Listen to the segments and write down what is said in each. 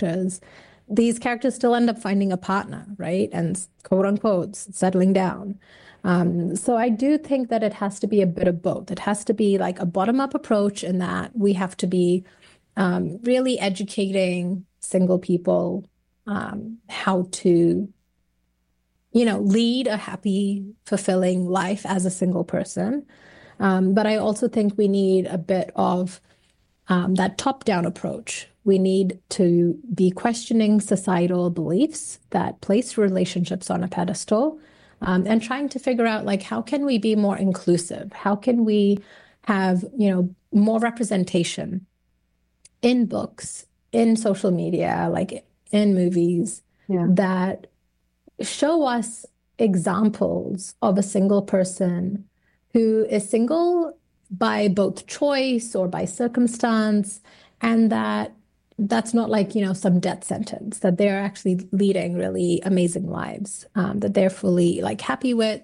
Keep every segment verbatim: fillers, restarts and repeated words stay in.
characters, these characters still end up finding a partner, right? And quote unquote, settling down. Um, so I do think that it has to be a bit of both. It has to be like a bottom-up approach in that we have to be um, really educating single people um, how to, you know, lead a happy, fulfilling life as a single person. Um, but I also think we need a bit of um, that top-down approach. We need to be questioning societal beliefs that place relationships on a pedestal, um, and trying to figure out, like, how can we be more inclusive? How can we have, you know, more representation in books, in social media, like in movies, Yeah. that show us examples of a single person who is single by both choice or by circumstance, and that that's not like, you know, some death sentence, that they're actually leading really amazing lives, um, that they're fully like happy with.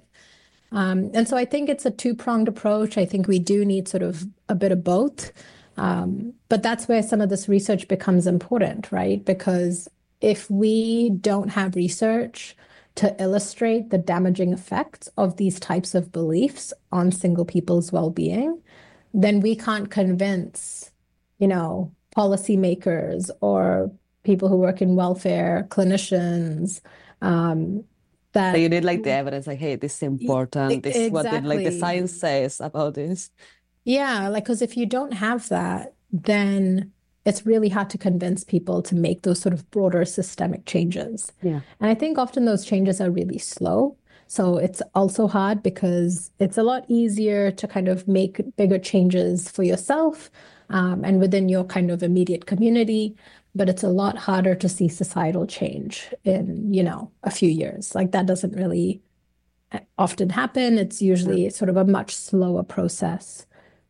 Um, and so I think it's a two-pronged approach. I think we do need sort of a bit of both. Um, but that's where some of this research becomes important, right? Because if we don't have research to illustrate the damaging effects of these types of beliefs on single people's well-being, then we can't convince, you know, policymakers or people who work in welfare, clinicians, um, So that you need like the evidence, like, hey, this is e- important. e- This is what the, like the exactly. science says about this. Yeah, like, because if you don't have that, then it's really hard to convince people to make those sort of broader systemic changes. Yeah. And I think often those changes are really slow. So it's also hard because it's a lot easier to kind of make bigger changes for yourself, um, and within your kind of immediate community. But it's a lot harder to see societal change in, you know, a few years. Like that doesn't really often happen. It's Yeah. usually sort of a much slower process.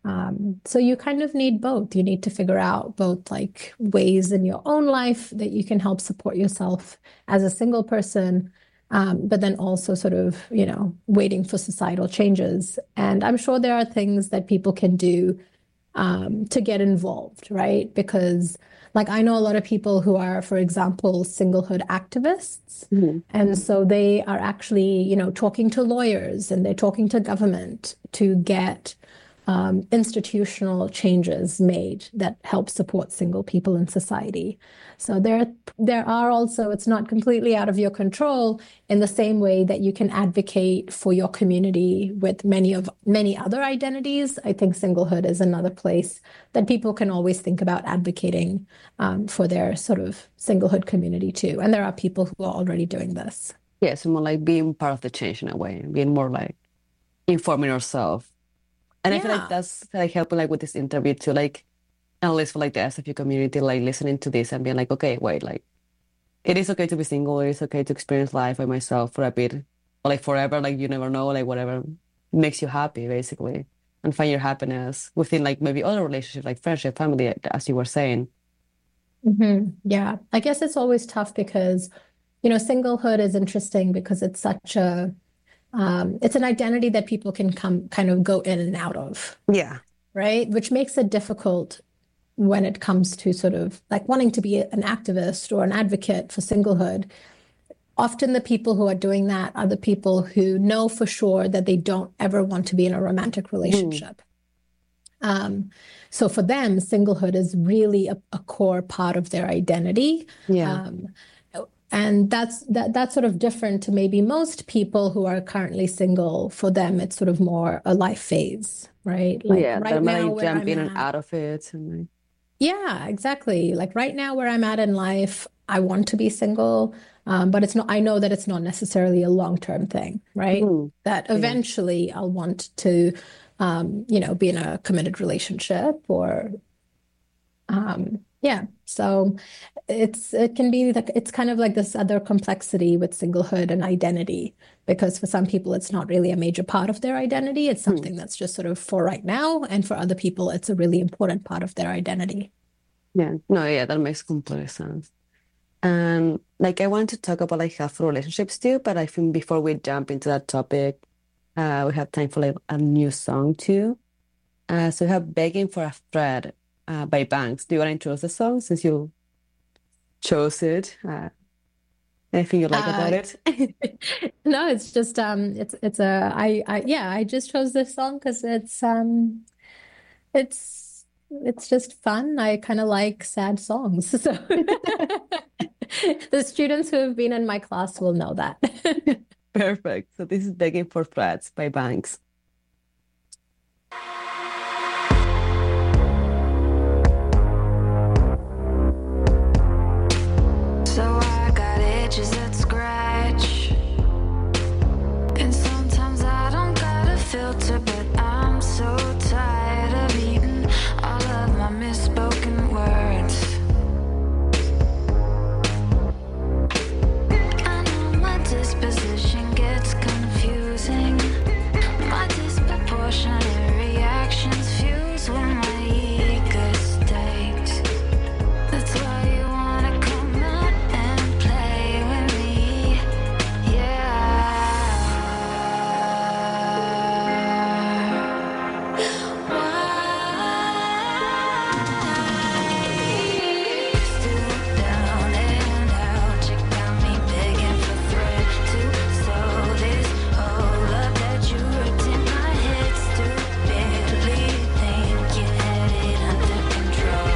Um, so you kind of need both. You need to figure out both like ways in your own life that you can help support yourself as a single person, um, but then also sort of, you know, waiting for societal changes. And I'm sure there are things that people can do um, to get involved, right? Because, like, I know a lot of people who are, for example, singlehood activists. Mhm. And so they are actually, you know, talking to lawyers and they're talking to government to get um, institutional changes made that help support single people in society. So there, there are also, it's not completely out of your control in the same way that you can advocate for your community with many of many other identities. I think singlehood is another place that people can always think about advocating um, for their sort of singlehood community too. And there are people who are already doing this. Yeah, so more like being part of the change in a way, being more like informing yourself. And I feel like Yeah. that's like helping like with this interview too, like at least for like the S F U community, like listening to this and being like, okay, wait, like it is okay to be single, it is okay to experience life by myself for a bit, or like forever, like you never know, like whatever makes you happy, basically, and find your happiness within like maybe other relationships, like friendship, family, as you were saying. hmm Yeah. I guess it's always tough because, you know, singlehood is interesting because it's such a, um, it's an identity that people can come kind of go in and out of, Yeah. right? Which makes it difficult when it comes to sort of like wanting to be an activist or an advocate for singlehood. Often the people who are doing that are the people who know for sure that they don't ever want to be in a romantic Mhm. relationship. Um, so for them, singlehood is really a, a core part of their identity. Yeah. Um, and that's that that's sort of different to maybe most people who are currently single. For them, it's sort of more a life phase, right? Like Yeah, that right might now like where jump I'm in and at. out of it. And like, Yeah, exactly. Like right now where I'm at in life, I want to be single, um, but it's not, I know that it's not necessarily a long-term thing, right? mhm. That Yeah. eventually I'll want to, um, you know, be in a committed relationship or, um, yeah. So it's, it can be like, it's kind of like this other complexity with singlehood and identity, because for some people, it's not really a major part of their identity. It's Hmm. something that's just sort of for right now. And for other people, it's a really important part of their identity. Yeah. No, yeah, that makes complete sense. And like I want to talk about like healthful relationships too, but I think before we jump into that topic, uh, we have time for like a new song too. Uh, so we have Begging for a Thread uh, by Banks. Do you want to introduce the song since you chose it? Uh, anything you like Uh, about it? no, it's just um, it's it's a I I yeah, I just chose this song because it's um, it's it's just fun. I kind of like sad songs, so the students who have been in my class will know that. Perfect. So this is Begging for Threads by Banks. So I got edges that scratch, and sometimes I don't got a filter, but I'm so tired of eating all of my misspoken words. I know my disposition gets confusing. My disproportionate reactions fuse when my ego stakes. That's why you wanna come out and play with me, yeah. Why? Stoop down and out, you got me begging for thread to sew this hole up that you ripped in my head. Stupidly think you had it under control.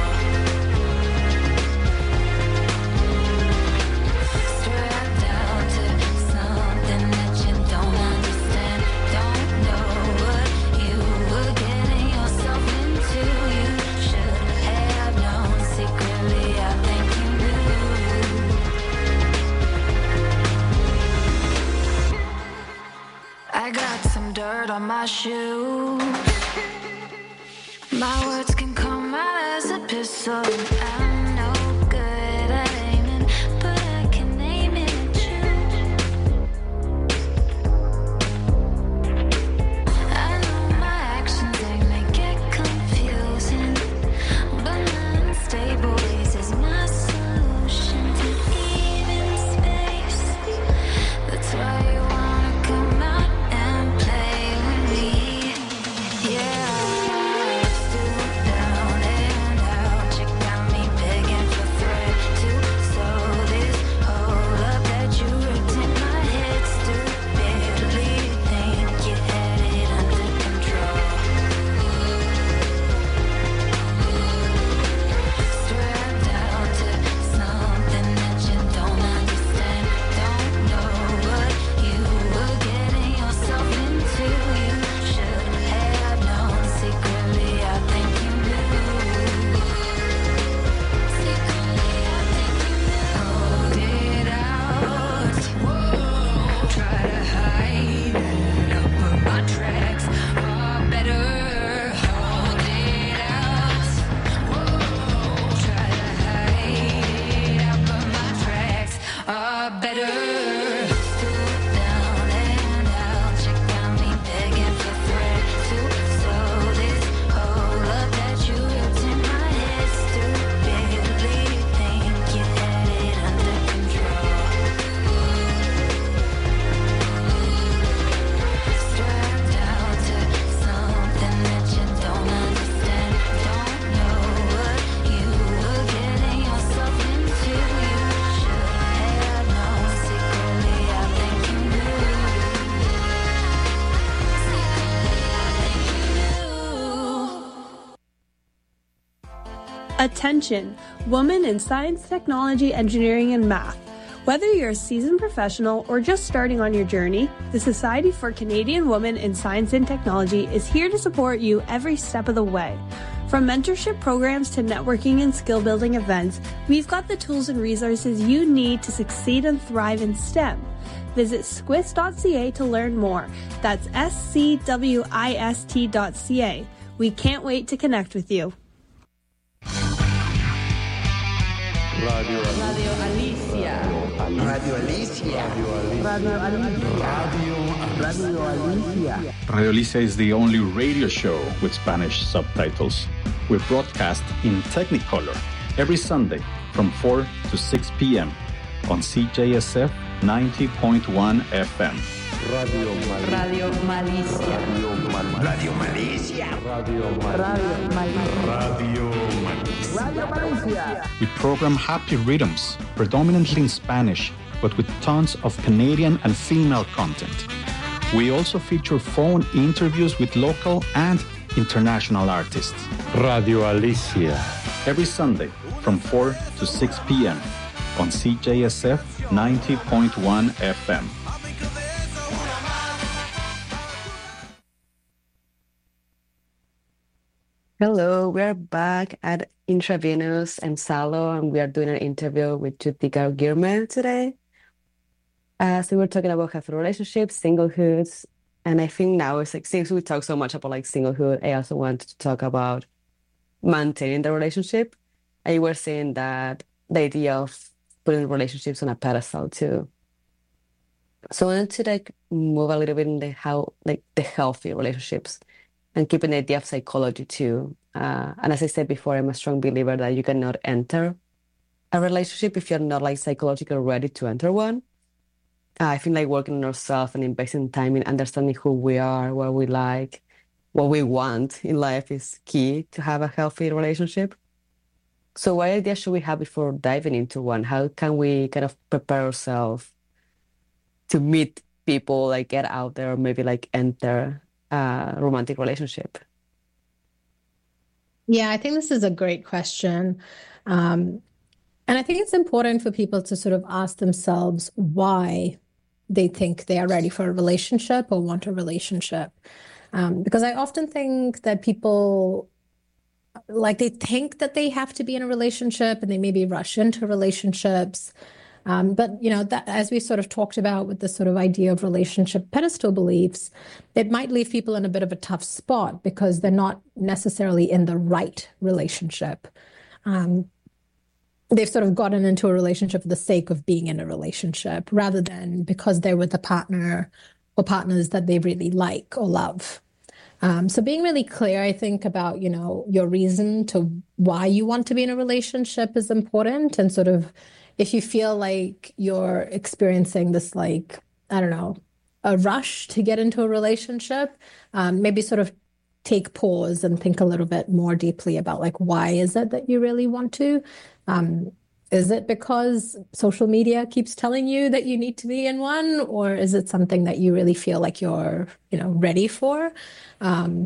Strapped down to something that you don't understand. Don't know what you were getting yourself into. You should have known secretly. I think you knew. I got some dirt on my shoe. My words can come out as a pistol. I'm no good at aiming, but I can aim it at you. I know my actions, they may get confusing, but my unstable ways is my solution to even space. That's why you wanna come out and play with me, yeah. Stoop down and out, you got me begging for thread to sew this hole up that you ripped in my head. Stupidly think you had it under control. Strapped down to something that you don't understand. Don't know what you were getting yourself into. You should have known secretly. I think you knew. Secretly, I think you knew. Hold it out. Whoa. Try to hide it up, but my tracks are better. Hold it out. Whoa. Try to hide it up, but my tracks are better. Stoop down and out, you got me begging for thread to sew this hole up that you ripped in my head. Stupidly think you had it under control. Strapped down to something that you don't understand. Don't know what you were getting yourself into. You should have known secretly. I think you knew. Secretly, I think you knew. Attention, women in science, technology, engineering, and math. Whether you're a seasoned professional or just starting on your journey, the Society for Canadian Women in Science and Technology is here to support you every step of the way. From mentorship programs to networking and skill building events, we've got the tools and resources you need to succeed and thrive in STEM. Visit squist dot c a to learn more. That's S C W I S T dot C A. We can't wait to connect with you. Radio Radio Alicia. Radio Alicia. Radio Alicia. Radio Alicia. Radio Alicia is the only radio show with Spanish subtitles. We broadcast in Technicolor every Sunday from four to six p.m. on C J S F ninety point one F M. Radio Malicia. Radio Malicia. Radio Malicia. Radio Malicia. Radio Malicia. Radio Malicia. We program happy rhythms, predominantly in Spanish, but with tons of Canadian and female content. We also feature phone interviews with local and international artists. Radio Alicia. Every Sunday from four to six p.m. on C J S F ninety point one F M. Hello, we're back at Intravenous and Salo, and we are doing an interview with Jutika Girme today. Uh, so we're talking about healthy relationships, singlehoods, and I think now it's like, since we talk so much about like singlehood, I also wanted to talk about maintaining the relationship. And you were saying that the idea of putting relationships on a pedestal too. So I wanted to like move a little bit in the how like the healthy relationships and keeping the idea of psychology too. Uh, and as I said before, I'm a strong believer that you cannot enter a relationship if you're not like psychologically ready to enter one. Uh, I think like working on ourselves and investing time in understanding who we are, what we like, what we want in life is key to have a healthy relationship. So what ideas should we have before diving into one? How can we kind of prepare ourselves to meet people, like get out there, or maybe like enter a romantic relationship? Yeah, I think this is a great question. Um, and I think it's important for people to sort of ask themselves why they think they are ready for a relationship or want a relationship. Um, because I often think that people, like they think that they have to be in a relationship and they maybe rush into relationships. Um, but, you know, that as we sort of talked about with the sort of idea of relationship pedestal beliefs, it might leave people in a bit of a tough spot because they're not necessarily in the right relationship. Um, they've sort of gotten into a relationship for the sake of being in a relationship rather than because they're with a partner or partners that they really like or love. Um, so being really clear, I think, about, you know, your reason to why you want to be in a relationship is important. And sort of if you feel like you're experiencing this, like, I don't know, a rush to get into a relationship, um, maybe sort of take pause and think a little bit more deeply about like, why is it that you really want to? Um, Is it because social media keeps telling you that you need to be in one, or is it something that you really feel like you're, you know, ready for? Um,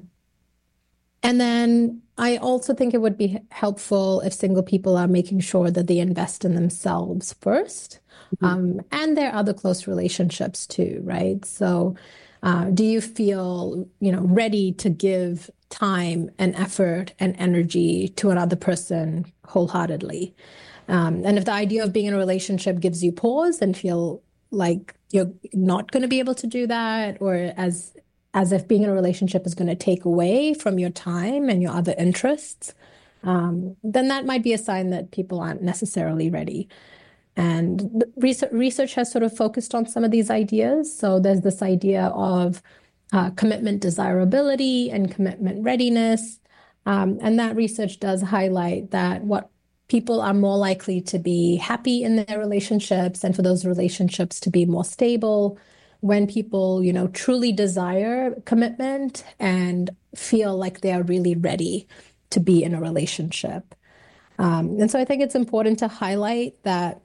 and then I also think it would be helpful if single people are making sure that they invest in themselves first, um, and their other close relationships too, right? So, uh, do you feel, you know, ready to give time and effort and energy to another person wholeheartedly? Um, and if the idea of being in a relationship gives you pause and feel like you're not going to be able to do that, or as as if being in a relationship is going to take away from your time and your other interests, um, then that might be a sign that people aren't necessarily ready. And the research, research has sort of focused on some of these ideas. So there's this idea of uh, commitment desirability and commitment readiness. Um, and that research does highlight that what people are more likely to be happy in their relationships and for those relationships to be more stable when people, you know, truly desire commitment and feel like they are really ready to be in a relationship. Um, and so I think it's important to highlight that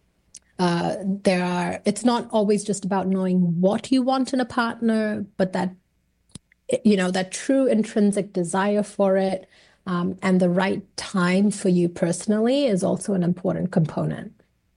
uh, there are, it's not always just about knowing what you want in a partner, but that, you know, that true intrinsic desire for it, Um, and the right time for you personally is also an important component.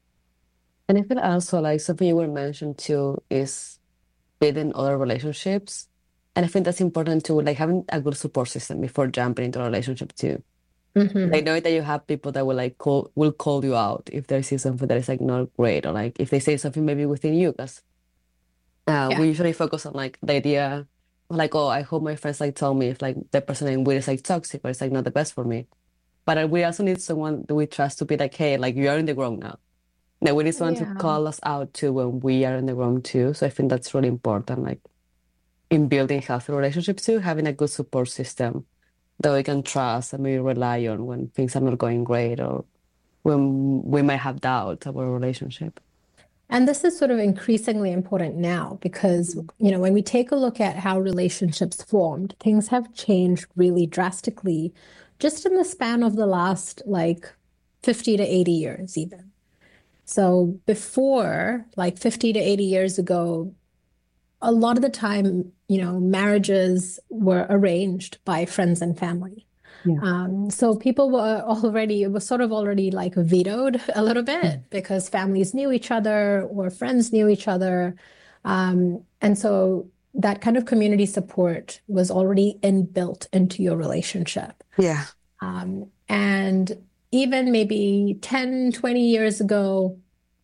And I feel also like something you were mentioned too is building other relationships. And I think that's important too, like having a good support system before jumping into a relationship too. Mm-hmm. Like knowing that you have people that will like call will call you out if they see something that is like not great, or like if they say something maybe within you, because uh, Yeah. we usually focus on like the idea of like, oh, I hope my friends like tell me if like the person I'm with is like toxic or it's like not the best for me. But uh, we also need someone that we trust to be like, hey, like you are in the wrong now. Now we need someone Yeah. to call us out too when we are in the wrong too. So I think that's really important, like in building healthy relationships too, having a good support system that we can trust and maybe rely on when things are not going great, or when we might have doubts about a relationship. And this is sort of increasingly important now because, you know, when we take a look at how relationships formed, things have changed really drastically just in the span of the last like fifty to eighty years, even. So before, like fifty to eighty years ago, a lot of the time, you know, marriages were arranged by friends and family. Yeah. Um, so people were already, it was sort of already like vetoed a little bit because families knew each other or friends knew each other. Um, and so that kind of community support was already inbuilt into your relationship. Yeah. Um, and even maybe ten, twenty years ago,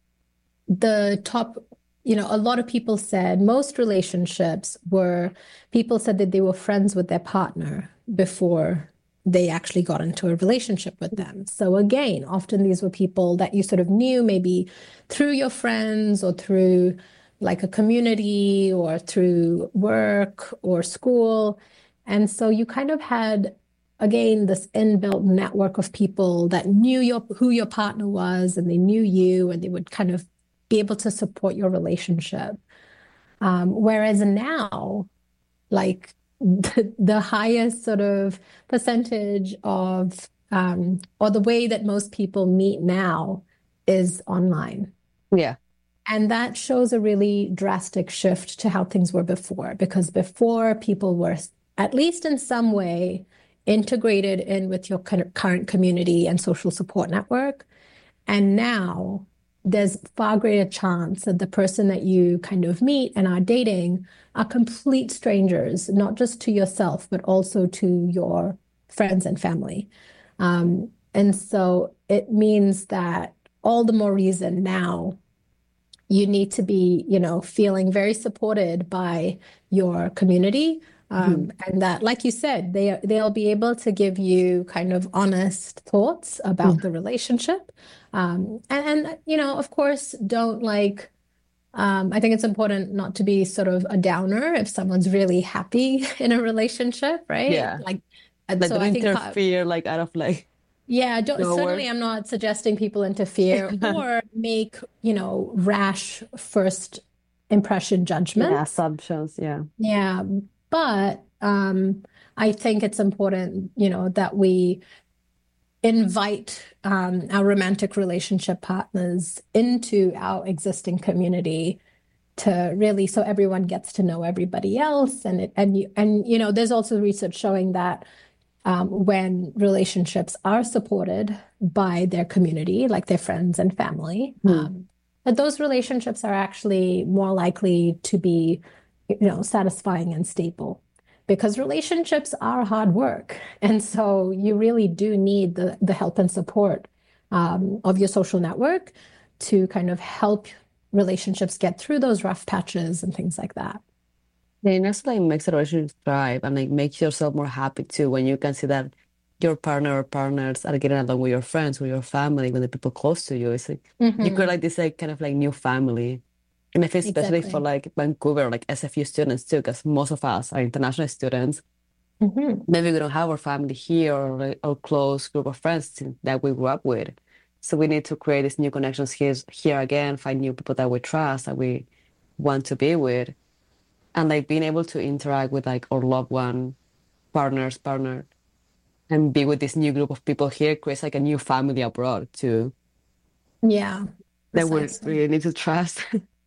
the top, you know, a lot of people said most relationships were, people said that they were friends with their partner before they actually got into a relationship with them. So again, often these were people that you sort of knew maybe through your friends or through like a community or through work or school. And so you kind of had, again, this inbuilt network of people that knew your who your partner was and they knew you and they would kind of be able to support your relationship. Um, whereas now, like the, the highest sort of percentage of, um, or the way that most people meet now is online. Yeah. And that shows a really drastic shift to how things were before, because before people were, at least in some way, integrated in with your current community and social support network. And now there's far greater chance that the person that you kind of meet and are dating are complete strangers, not just to yourself, but also to your friends and family. Um, and so it means that all the more reason now you need to be, you know, feeling very supported by your community. Um, mm-hmm. And that, like you said, they, they'll be able to give you kind of honest thoughts about mm-hmm. the relationship. Um, and, and, you know, of course, don't like, um, I think it's important not to be sort of a downer if someone's really happy in a relationship, right? Yeah. Like, like so don't I think, interfere like out of like, yeah, don't, no certainly work. I'm not suggesting people interfere or make, you know, rash first impression judgments. Yeah, assumptions, yeah. Yeah. But um, I think it's important, you know, that we invite um, our romantic relationship partners into our existing community to really, so everyone gets to know everybody else. And, it, and, you, and, you know, there's also research showing that um, when relationships are supported by their community, like their friends and family, mm. um, that those relationships are actually more likely to be, you know, satisfying and stable, because relationships are hard work. And so you really do need the, the help and support um, of your social network to kind of help relationships get through those rough patches and things like that. Yeah, and also like makes a relationship thrive and like makes yourself more happy too when you can see that your partner or partners are getting along with your friends, with your family, with the people close to you. It's like mm-hmm. you create like this like kind of like new family. And I feel especially exactly. for like Vancouver, like S F U students too, because most of us are international students. Mm-hmm. Maybe we don't have our family here or like our close group of friends that we grew up with. So we need to create these new connections here, here again, find new people that we trust, that we want to be with. And like being able to interact with like our loved one, partners, partner, and be with this new group of people here creates like a new family abroad too. Yeah. That we really need to trust.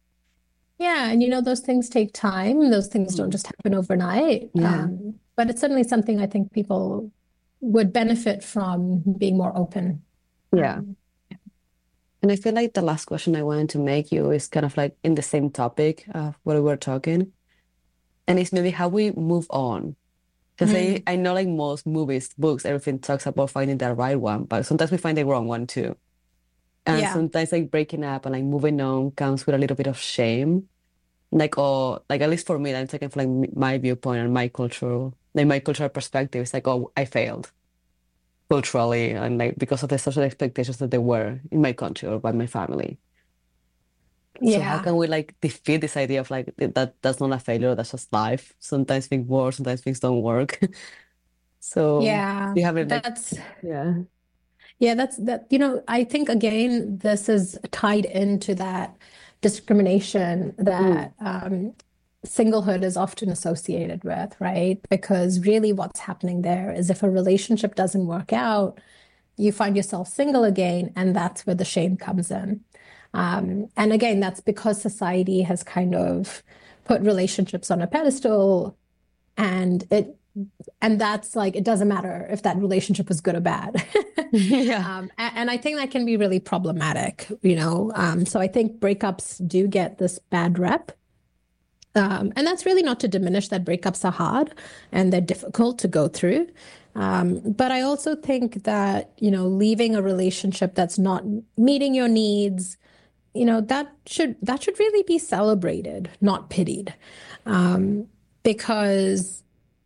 Yeah, and you know, those things take time. Those things don't just happen overnight. Yeah. Um, but it's certainly something I think people would benefit from being more open. Yeah. Um, yeah. And I feel like the last question I wanted to make you is kind of like in the same topic of what we were talking. And it's maybe how we move on. Because mm. I, I know like most movies, books, everything talks about finding the right one, but sometimes we find the wrong one too. And yeah. sometimes like breaking up and like moving on comes with a little bit of shame. Like, oh, like at least for me, I'm taking from like my viewpoint and my cultural, like my cultural perspective. It's like, oh, I failed culturally and like because of the social expectations that there were in my country or by my family. Yeah. So how can we like defeat this idea of like that that's not a failure, that's just life. Sometimes things work, sometimes things don't work. So yeah, you have it like, that's yeah. Yeah, that's that, you know, I think again, this is tied into that discrimination that um, singlehood is often associated with, right? Because really what's happening there is if a relationship doesn't work out, you find yourself single again, and that's where the shame comes in. Um, and again, that's because society has kind of put relationships on a pedestal, and it and that's like it doesn't matter if that relationship was good or bad. Yeah. Um, a- and I think that can be really problematic, you know. Um, so I think breakups do get this bad rep. Um, and that's really not to diminish that breakups are hard and they're difficult to go through. Um, but I also think that, you know, leaving a relationship that's not meeting your needs, you know, that should that should really be celebrated, not pitied. Um, because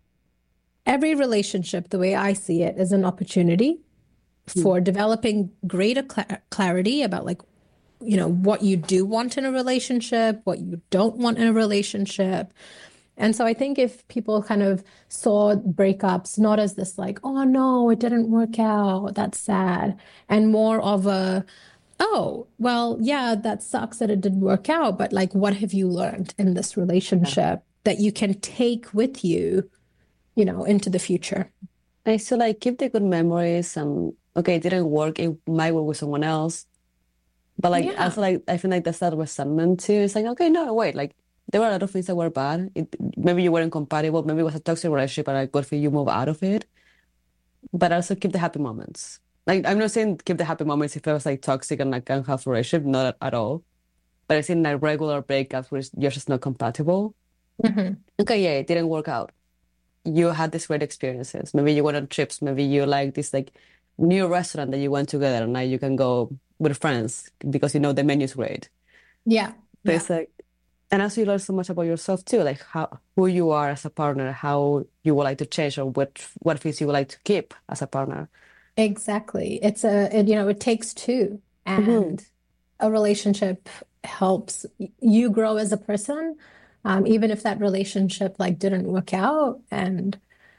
every relationship, the way I see it, is an opportunity for developing greater cla clarity about like, you know, what you do want in a relationship, what you don't want in a relationship. And so I think if people kind of saw breakups not as this like, oh no, it didn't work out, that's sad, and more of a, oh, well, yeah, that sucks that it didn't work out, but like, what have you learned in this relationship that you can take with you, you know, into the future? I still like keep the good memories and okay, it didn't work, it might work with someone else. But like Yeah. also like I feel like that's that resentment too. It's like, okay, no, wait, like there were a lot of things that were bad. It maybe you weren't compatible, maybe it was a toxic relationship and like good for you move out of it. But also keep the happy moments. Like I'm not saying keep the happy moments if it was like toxic and like unhealthy relationship, not at, at all. But I think like regular breakups where you're just not compatible. Mhm. Okay, yeah, it didn't work out. You had these great experiences. Maybe you went on trips. Maybe you like this like new restaurant that you went together, and now you can go with friends because you know the menu is great. Yeah. So Yeah. it's like, and also you learn so much about yourself too, like how who you are as a partner, how you would like to change, or what what things you would like to keep as a partner. Exactly. It's a, it, you know, it takes two, and a relationship helps y- you grow as a person, um, even if that relationship like didn't work out. And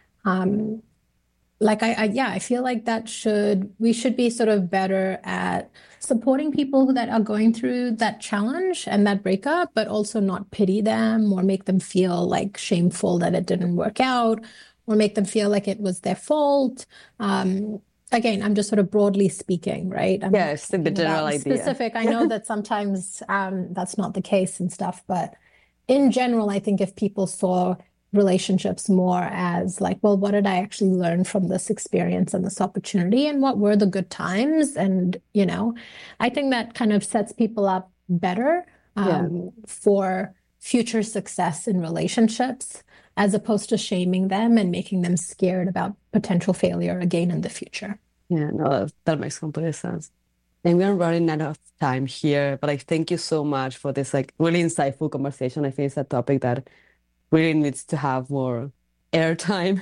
um, like I, I, yeah, I feel like that should we should be sort of better at supporting people that are going through that challenge and that breakup, but also not pity them or make them feel like shameful that it didn't work out, or make them feel like it was their fault. Um, again, I'm just sort of broadly speaking, right? I'm Yeah, not it's the talking general about idea. specific. I know that sometimes um, that's not the case and stuff, but in general, I think if people saw relationships more as like, well, what did I actually learn from this experience and this opportunity, and what were the good times? And, you know, I think that kind of sets people up better Yeah. um, for future success in relationships, as opposed to shaming them and making them scared about potential failure again in the future. Yeah, no, that, that makes complete sense. And we're running out of time here, but I thank you so much for this like really insightful conversation. I think it's a topic that really needs to have more airtime.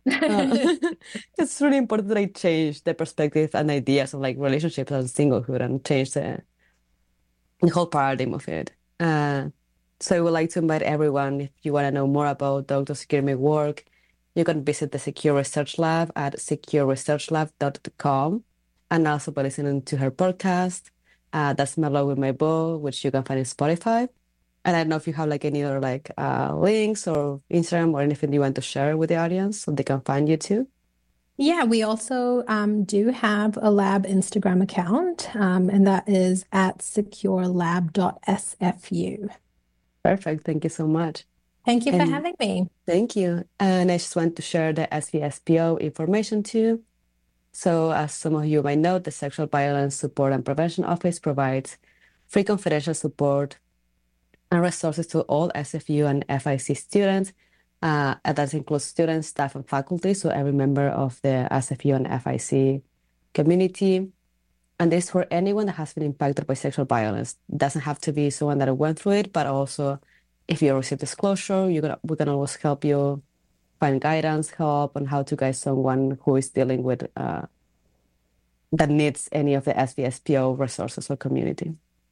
Uh, it's really important that I change the perspective and ideas of like relationships and singlehood and change the, the whole paradigm of it. Uh, so I would like to invite everyone, if you want to know more about Doctor Skirmy work, you can visit the Secure Research Lab at secure research lab dot com, and also by listening to her podcast. Uh, that's Mellow with My Beau, which you can find in Spotify. And I don't know if you have like any other like uh, links or Instagram or anything you want to share with the audience so they can find you too. Yeah, we also um, do have a lab Instagram account, um, and that is at secure lab dot s f u. Perfect. Thank you so much. Thank you for And- having me. Thank you. And I just want to share the S V S P O information too. So as some of you might know, the Sexual Violence Support and Prevention Office provides free confidential support and resources to all S F U and F I C students. Uh, and that includes students, staff, and faculty, so every member of the S F U and F I C community. And this for anyone that has been impacted by sexual violence. It doesn't have to be someone that went through it, but also if you receive disclosure, you can, we can always help you find guidance, help on how to guide someone who is dealing with, uh, that needs any of the S V S P O resources or community.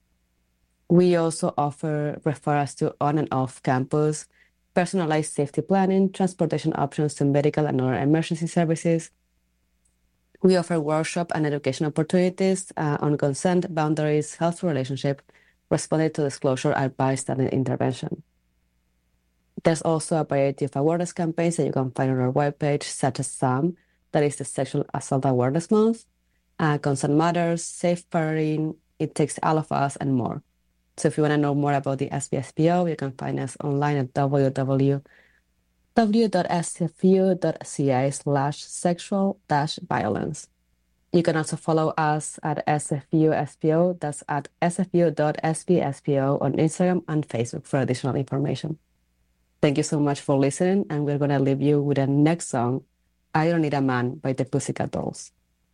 We also offer referrals to on and off campus, personalized safety planning, transportation options to medical and other emergency services. We offer workshop and education opportunities uh, on consent, boundaries, healthy relationship, responding to disclosure, and bystander intervention. There's also a variety of awareness campaigns that you can find on our webpage, such as SAM, that is the Sexual Assault Awareness Month, uh, Consent Matters, Safe Parenting, It Takes All of Us, and more. So if you want to know more about the S B S P O, you can find us online at w w w dot s f u dot c a slash sexual dash violence. You can also follow us at S F U S P O, that's at s f u dot s b s p o on Instagram and Facebook for additional information. Thank you so much for listening, and we're going to leave you with the next song, I Don't Need a Man by the Pussycat Dolls.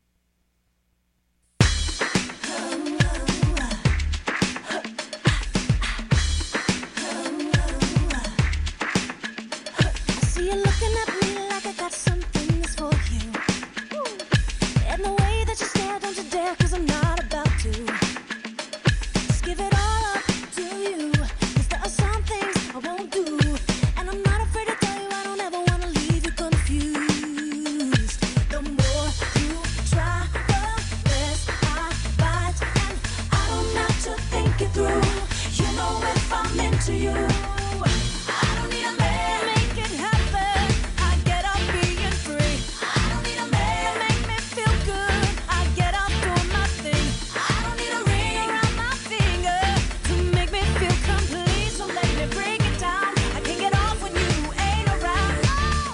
See you looking at me like I got something that's for you. And the way that you stare, don't you dare, cause I'm not about to. Just give it all up to you, cause there are some things I won't do. And I'm not afraid to tell you I don't ever wanna leave you confused. The more you try, the less I bite. And I don't have to think it through. You know if I'm into you, I don't need a man. Make it happen. I get up being free. I don't need a man. Make me feel good. I get up doing my thing. I don't need a ring around my finger to make me feel complete. So let me break it down. I can't get off when you ain't around. Oh.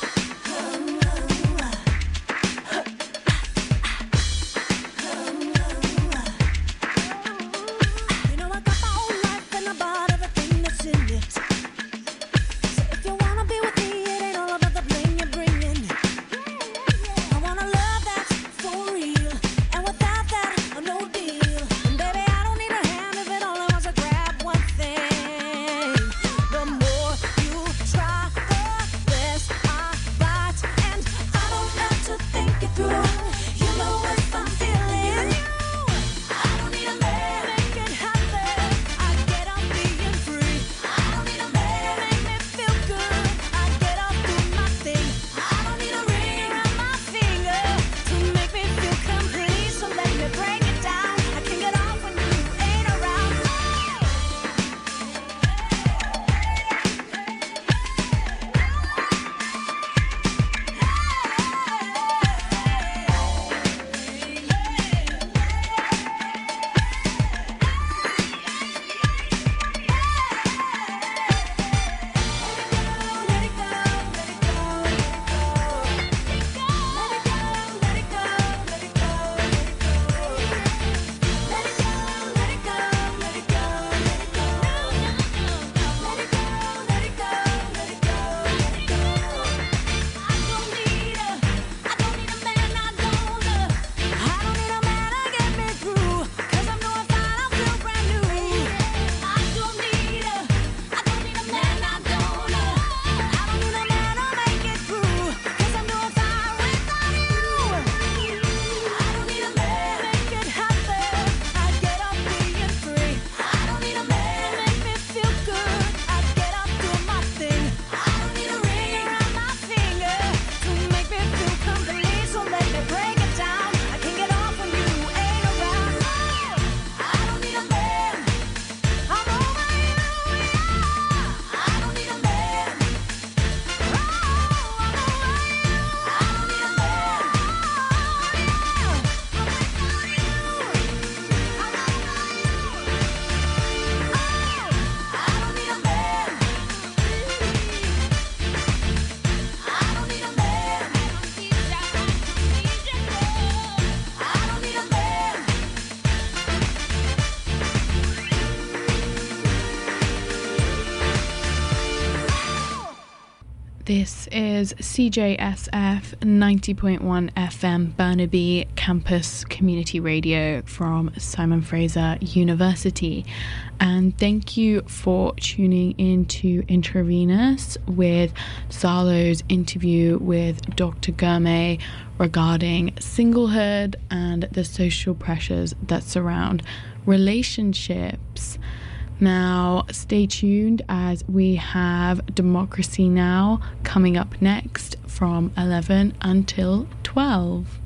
You know I got my own life and I bought everything that's in it. So if you wanna be with me, it ain't all about the bling you're bringing. I wanna love that's for real, and without that, I'm no deal. And baby, I don't need a hand if it only wants to grab one thing. The more you try, the less I bite, and I don't have to think it through. You know if I'm feeling you, I don't need a man. Make it happen. I get up being free. I don't need a man. Make me feel good. I get up doing my thing. I don't need a ring around my finger to make me feel complete. So let me break it down. I can get off when you ain't around. Let it go, let it go, let it go. Let it go, let it go, let it go, let it go. Let it go, let it go, let it go, let it go. Let it go, let it go, let it go, let it go. I don't need a, I don't need a man, I don't, uh, I don't need a man to get me through, cause I'm doing fine, I feel brand new. I don't need a, I don't need a man, I don't, uh, I don't need a man to make it through, cause I'm doing fine without you. I don't need a man, make it happen. I get up being free. I don't need a man, make me feel good. I get up doing my thing. I don't need a ring around my finger to make me feel complete. So let me break it down. I can get off when you ain't around. Oh, I don't need a man. I'm over you, yeah. I don't need a man. Oh, I'm over you. I don't need a man. Oh, yeah. I'm without you. I'm over you. Oh, I don't need a man. I don't need a man. I don't need a man. This is C J S F ninety point one F M Burnaby Campus Community Radio from Simon Fraser University. And thank you for tuning in to Intravenous with Salo's interview with Doctor Gourmet regarding singlehood and the social pressures that surround relationships. Now, stay tuned as we have Democracy Now! Coming up next from eleven until twelve.